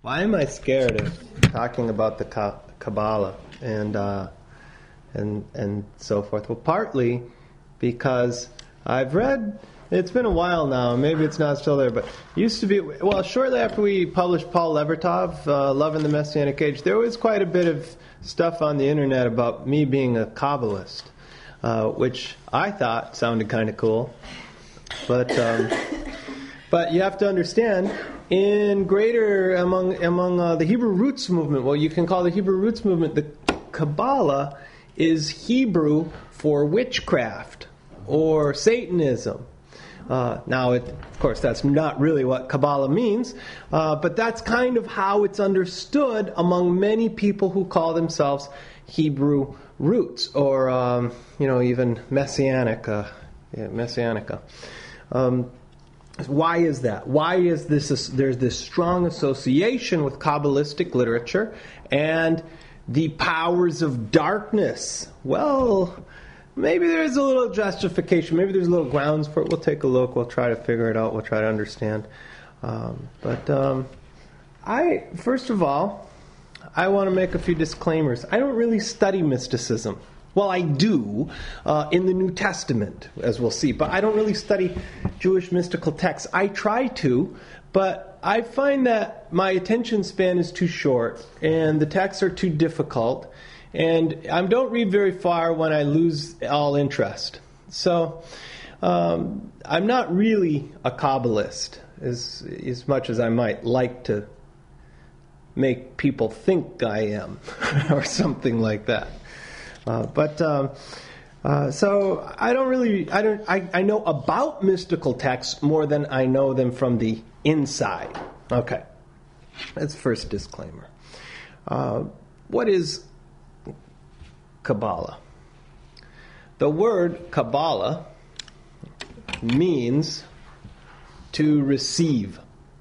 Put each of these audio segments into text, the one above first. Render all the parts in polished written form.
Why am I scared of talking about the Kabbalah and so forth? Well, partly because I've read. It's been a while now. Maybe it's not still there, but it used to be. Well, shortly after we published Paul Levertov, Love in the Messianic Age, there was quite a bit of stuff on the internet about me being a Kabbalist, which I thought sounded kind of cool. But you have to understand, among the Hebrew Roots movement, what you can call the Hebrew Roots movement, the Kabbalah is Hebrew for witchcraft or Satanism. Now, of course, that's not really what Kabbalah means, but that's kind of how it's understood among many people who call themselves Hebrew Roots, or even Messianica. Why is that? Why is this? There's this strong association with Kabbalistic literature and the powers of darkness. Well, maybe there's a little justification. Maybe there's a little grounds for it. We'll take a look. We'll try to figure it out. We'll try to understand. First of all, I want to make a few disclaimers. I don't really study mysticism. Well, I do in the New Testament, as we'll see, but I don't really study Jewish mystical texts. I try to, but I find that my attention span is too short, and the texts are too difficult, and I don't read very far when I lose all interest. So I'm not really a Kabbalist as much as I might like to make people think I am, or something like that. So I know about mystical texts more than I know them from the inside. Okay, that's the first disclaimer. What is Kabbalah? The word Kabbalah means to receive.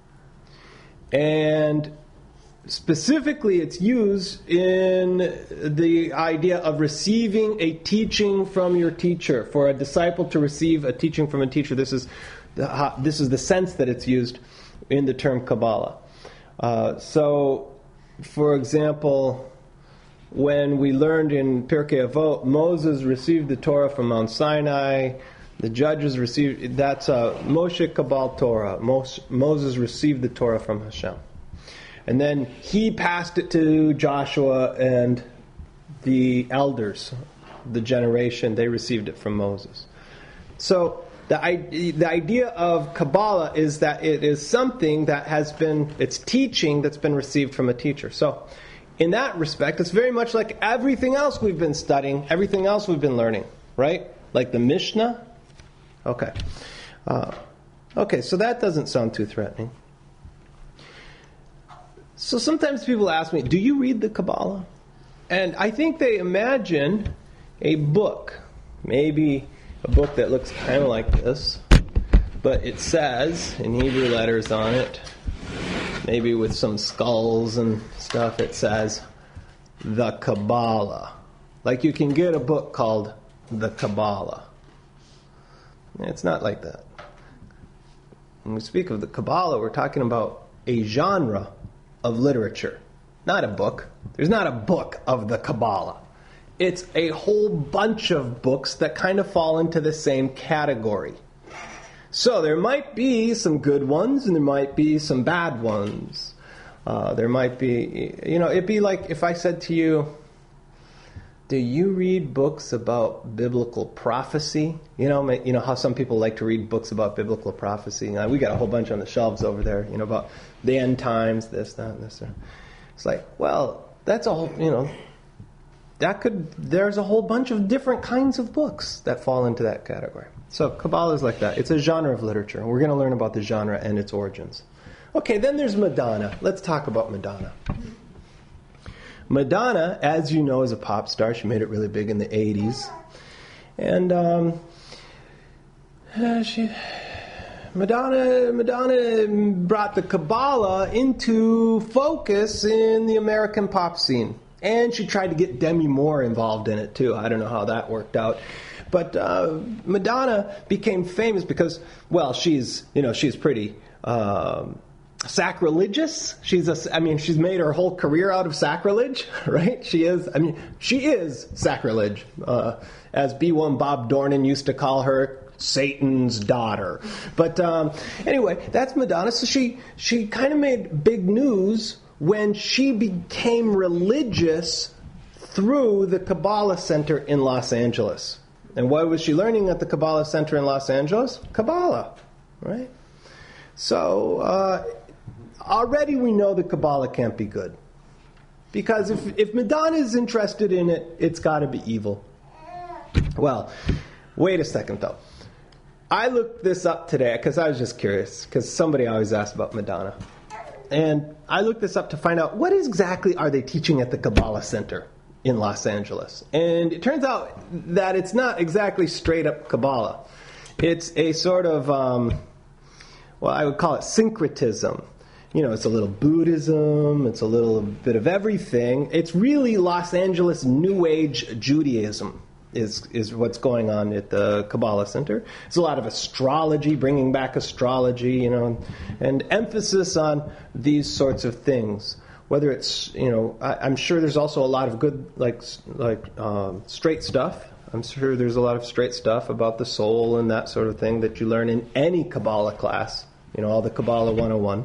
And specifically, it's used in the idea of receiving a teaching from your teacher. For a disciple to receive a teaching from a teacher, this is the sense that it's used in the term Kabbalah. So, for example, when we learned in Pirkei Avot, Moses received the Torah from Mount Sinai. The judges received, that's Moshe Kabbal Torah. Moses received the Torah from Hashem. And then he passed it to Joshua and the elders, the generation, they received it from Moses. So the idea of Kabbalah is that it is something that it's teaching that's been received from a teacher. So in that respect, it's very much like everything else we've been studying, everything else we've been learning, right? Like the Mishnah. Okay. So that doesn't sound too threatening. So sometimes people ask me, do you read the Kabbalah? And I think they imagine a book, maybe a book that looks kind of like this, but it says in Hebrew letters on it, maybe with some skulls and stuff, it says the Kabbalah. Like you can get a book called the Kabbalah. It's not like that. When we speak of the Kabbalah, we're talking about a genre of literature, not a book. There's not a book of the Kabbalah. It's a whole bunch of books that kind of fall into the same category. So there might be some good ones and there might be some bad ones. There might be, it'd be like if I said to you, do you read books about biblical prophecy? You know how some people like to read books about biblical prophecy. We got a whole bunch on the shelves over there, about the end times, this, that, and this. It's like, well, that's a whole, there's a whole bunch of different kinds of books that fall into that category. So Kabbalah is like that. It's a genre of literature. And we're going to learn about the genre and its origins. Okay, then there's Madonna. Let's talk about Madonna. Madonna, as you know, is a pop star. She made it really big in the 80s. And Madonna brought the Kabbalah into focus in the American pop scene. And she tried to get Demi Moore involved in it, too. I don't know how that worked out. But Madonna became famous because, well, she's pretty sacrilegious. She's made her whole career out of sacrilege, right? She is sacrilege, as B1 Bob Dornan used to call her, Satan's daughter. But anyway, that's Madonna. So she kind of made big news when she became religious through the Kabbalah Center in Los Angeles. And what was she learning at the Kabbalah Center in Los Angeles? Kabbalah, right? So already we know that Kabbalah can't be good. Because if Madonna is interested in it, it's got to be evil. Well, wait a second though. I looked this up today because I was just curious, because somebody always asks about Madonna. And I looked this up to find out what exactly are they teaching at the Kabbalah Center in Los Angeles. And it turns out that it's not exactly straight up Kabbalah. It's a sort of, I would call it syncretism. It's a little Buddhism, it's a little bit of everything. It's really Los Angeles New Age Judaism is what's going on at the Kabbalah Center. There's a lot of astrology, bringing back astrology, and emphasis on these sorts of things. Whether it's, I'm sure there's also a lot of good, straight stuff. I'm sure there's a lot of straight stuff about the soul and that sort of thing that you learn in any Kabbalah class, all the Kabbalah 101.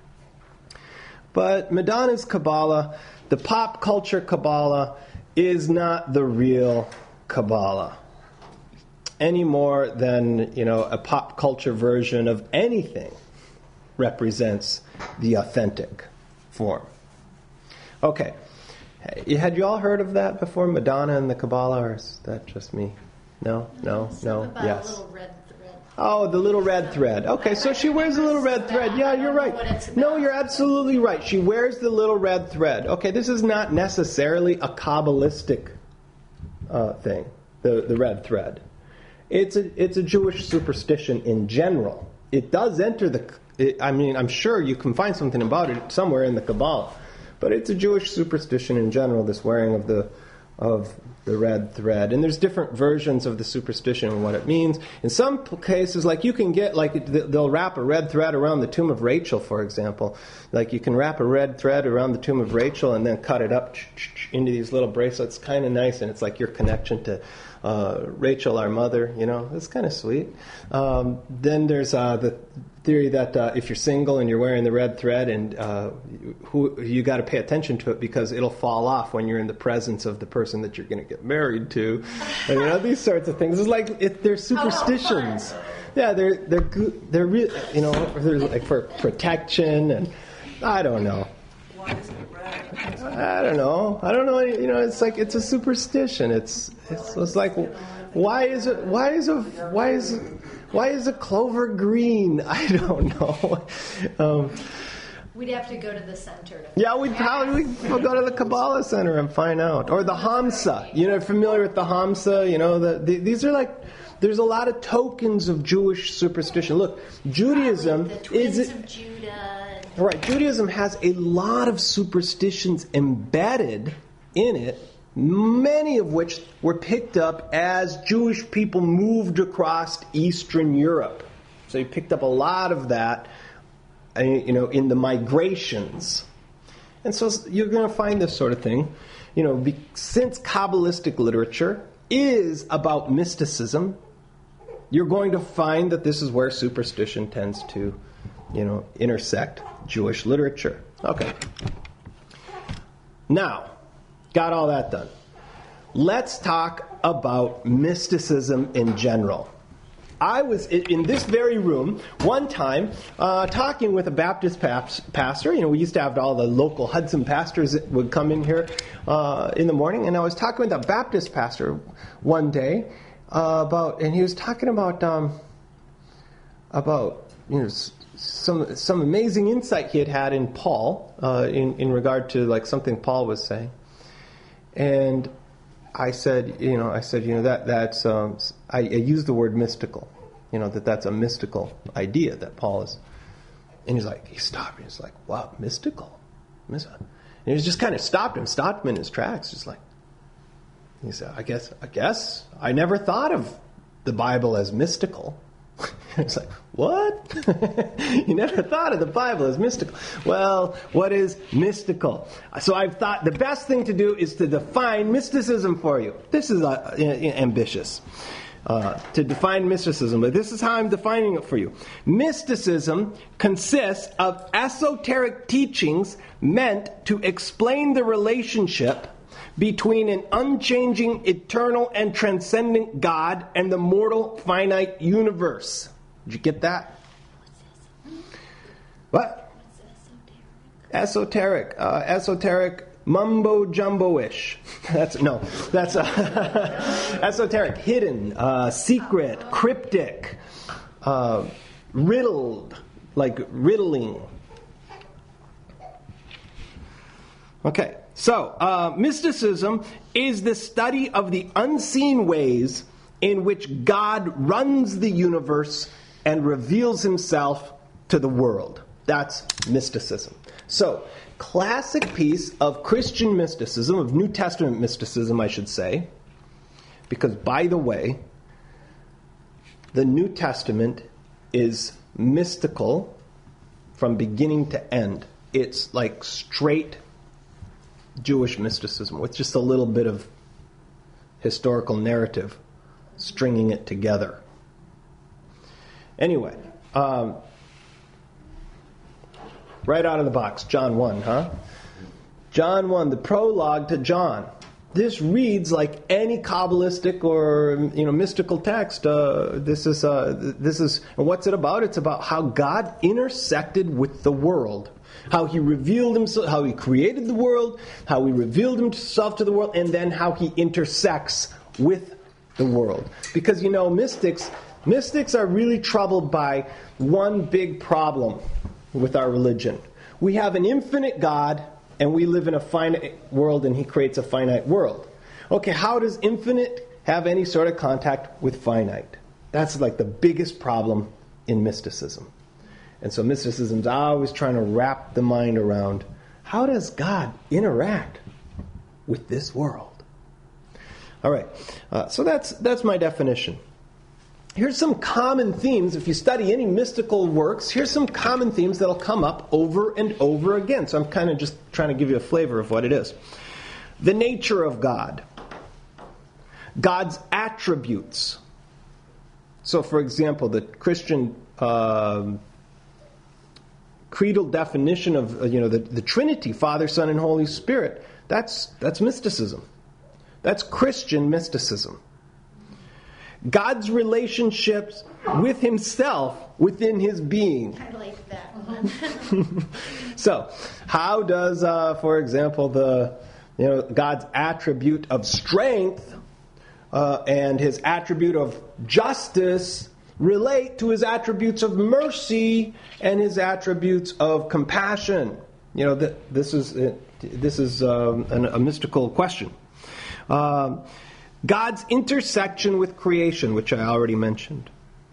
But Madonna's Kabbalah, the pop culture Kabbalah, is not the real Kabbalah any more than a pop culture version of anything represents the authentic form. Okay, had you all heard of that before, Madonna and the Kabbalah, or is that just me? No, yes. A little red thread. Oh, the little red thread. Okay, so she wears a little red thread. Yeah, you're right. No, you're absolutely right. She wears the little red thread. Okay, this is not necessarily a Kabbalistic thing, the red thread. It's a Jewish superstition in general. It does enter I'm sure you can find something about it somewhere in the Kabbalah, but it's a Jewish superstition in general, this wearing of the red thread. And there's different versions of the superstition and what it means. In some cases, you can get, they'll wrap a red thread around the tomb of Rachel, for example. You can wrap a red thread around the tomb of Rachel and then cut it up into these little bracelets. Kind of nice, and it's like your connection to Rachel, our mother. It's kind of sweet. Then there's the theory that if you're single and you're wearing the red thread, and you got to pay attention to it because it'll fall off when you're in the presence of the person that you're going to get married to. And, these sorts of things. It's they're superstitions. Yeah, they're good. They're real. They're for protection, and I don't know. Why is it red? I don't know. It's a superstition. It's like, why is a clover green? I don't know. We'd have to go to the center. We'd go to the Kabbalah Center and find out. Or the Hamsa. Familiar with the Hamsa? These are there's a lot of tokens of Jewish superstition. Look, Judaism the twins of Judah. Right, Judaism has a lot of superstitions embedded in it, many of which were picked up as Jewish people moved across Eastern Europe. So you picked up a lot of that, in the migrations. And so you're going to find this sort of thing. Since Kabbalistic literature is about mysticism, you're going to find that this is where superstition tends to, intersect Jewish literature. Okay. Now, got all that done. Let's talk about mysticism in general. I was in this very room one time talking with a Baptist pastor. We used to have all the local Hudson pastors that would come in here in the morning, and I was talking with a Baptist pastor one day and he was talking about some amazing insight he had in Paul in regard to something Paul was saying, and I said, that's I used the word mystical, that's a mystical idea that Paul is, and he stopped me. He's like, wow, mystical, and he just kind of stopped him in his tracks, just like. He said, I guess I never thought of the Bible as mystical. It's like, what? You never thought of the Bible as mystical. Well, what is mystical? So I've thought the best thing to do is to define mysticism for you. This is ambitious. To define mysticism, but this is how I'm defining it for you. Mysticism consists of esoteric teachings meant to explain the relationship between an unchanging, eternal, and transcendent God and the mortal, finite universe. Did you get that? What? Esoteric. Esoteric mumbo jumbo-ish. That's esoteric, hidden, secret, cryptic, riddled, like riddling. Okay, so mysticism is the study of the unseen ways in which God runs the universe and reveals himself to the world. That's mysticism. So, classic piece of Christian mysticism, of New Testament mysticism, I should say, because, by the way, the New Testament is mystical from beginning to end. It's like straight Jewish mysticism with just a little bit of historical narrative stringing it together. Anyway, right out of the box, John 1, huh? John 1, the prologue to John. This reads like any Kabbalistic or mystical text. This is and what's it about? It's about how God intersected with the world, how he revealed himself, how he created the world, how he revealed himself to the world, and then how he intersects with the world. Because mystics are really troubled by one big problem with our religion. We have an infinite God, and we live in a finite world, and he creates a finite world. Okay, how does infinite have any sort of contact with finite? That's like the biggest problem in mysticism. And so mysticism's always trying to wrap the mind around, how does God interact with this world? All right, so that's my definition. Here's some common themes. If you study any mystical works, here's some common themes that'll come up over and over again. So I'm kind of just trying to give you a flavor of what it is. The nature of God. God's attributes. So, for example, the Christian creedal definition of the Trinity, Father, Son, and Holy Spirit, that's mysticism. That's Christian mysticism. God's relationships with himself within his being. I like that one. So, how does, for example, God's attribute of strength and his attribute of justice relate to his attributes of mercy and his attributes of compassion? This is a mystical question. God's intersection with creation, which I already mentioned.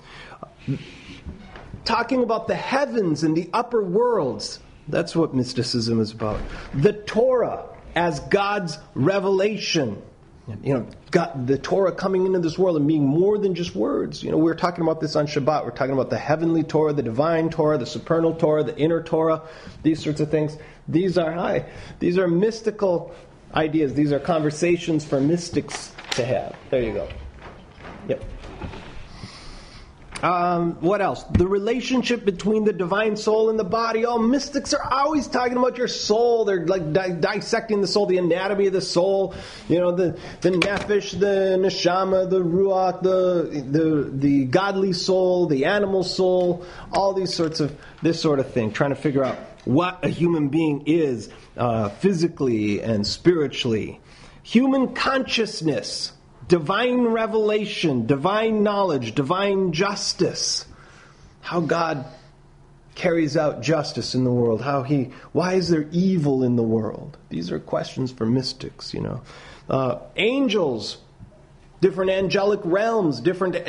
Talking about the heavens and the upper worlds. That's what mysticism is about. The Torah as God's revelation. God, the Torah coming into this world and being more than just words. We were talking about this on Shabbat. We're talking about the heavenly Torah, the divine Torah, the supernal Torah, the inner Torah, these sorts of things. These are mystical ideas. These are conversations for mystics to have. There you go. Yep. What else? The relationship between the divine soul and the body. Oh, mystics are always talking about your soul. They're like dissecting the soul, the anatomy of the soul. The nefesh, the neshama, the ruach, the godly soul, the animal soul. All these sorts of this sort of thing. Trying to figure out what a human being is physically and spiritually. Human consciousness, divine revelation, divine knowledge, divine justice. How God carries out justice in the world. Why is there evil in the world? These are questions for mystics, Angels, different angelic realms, different,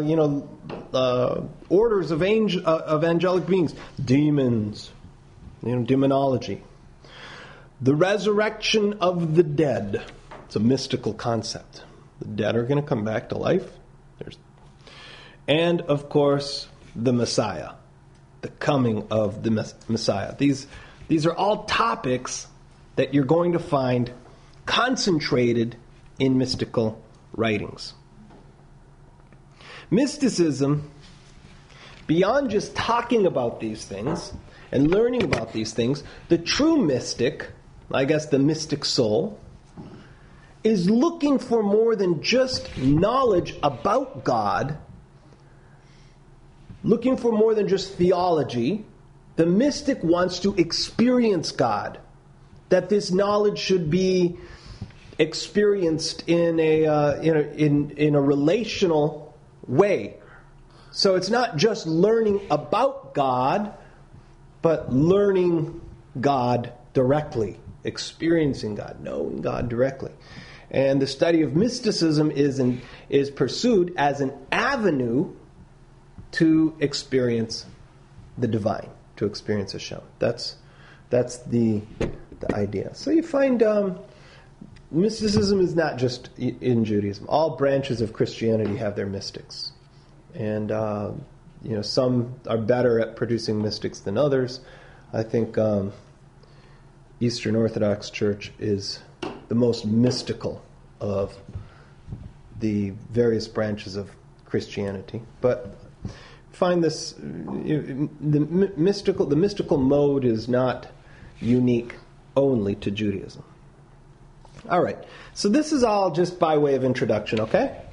orders of angelic beings. Demons, demonology. The resurrection of the dead. It's a mystical concept. The dead are going to come back to life. and, of course, the Messiah, the coming of the Messiah. These are all topics that you're going to find concentrated in mystical writings. Mysticism, beyond just talking about these things and learning about these things, the true mystic, I guess the mystic soul, is looking for more than just knowledge about God, looking for more than just theology. The mystic wants to experience God, that this knowledge should be experienced in a relational way. So it's not just learning about God, but learning God directly, experiencing God, knowing God directly. And the study of mysticism is pursued as an avenue to experience the divine, to experience Hashem. That's the idea. So you find mysticism is not just in Judaism. All branches of Christianity have their mystics, and some are better at producing mystics than others. I think Eastern Orthodox Church is the most mystical of the various branches of Christianity. But find this, the mystical mode is not unique only to Judaism. All right, so this is all just by way of introduction, okay?